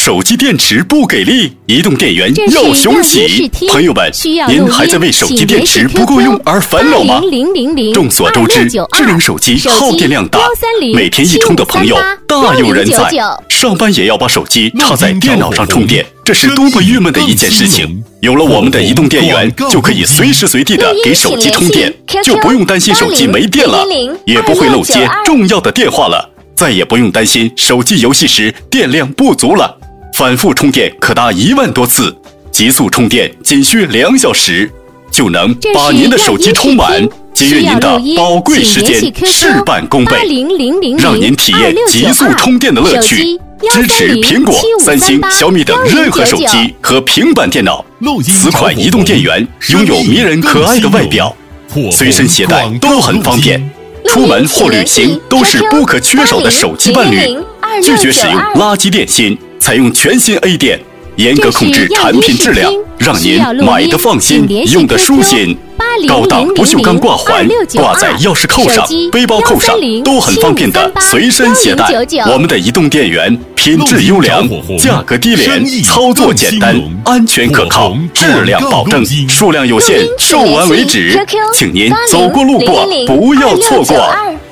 手机电池不给力，移动电源要雄起。朋友们，您还在为手机电池不够用而烦恼吗？众所周知，智能手机耗电量大，每天一充的朋友大有人在。上班也要把手机插在电脑上充电，这是多么郁闷的一件事情。有了我们的移动电源，就可以随时随地的给手机充电，就不用担心手机没电了，也不会漏接重要的电话了，再也不用担心手机游戏时电量不足了。反复充电可达1万多次，极速充电仅需2小时，就能把您的手机充满，节约您的宝贵时间，事半功倍，让您体验极速充电的乐趣。支持苹果、三星、小米等任何手机和平板电脑。此款移动电源拥有迷人可爱的外表，随身携带都很方便，出门或旅行都是不可缺少的手机伴侣。拒绝使用垃圾电芯，采用全新 A 电，严格控制产品质量，让您买的放心，用的舒心。高档不锈钢挂环挂在钥匙扣上、背包扣上都很方便的随身携带。我们的移动电源品质优良，价格低廉，操作简单，安全可靠，质量保证，数量有限，售完为止，请您走过路过不要错过。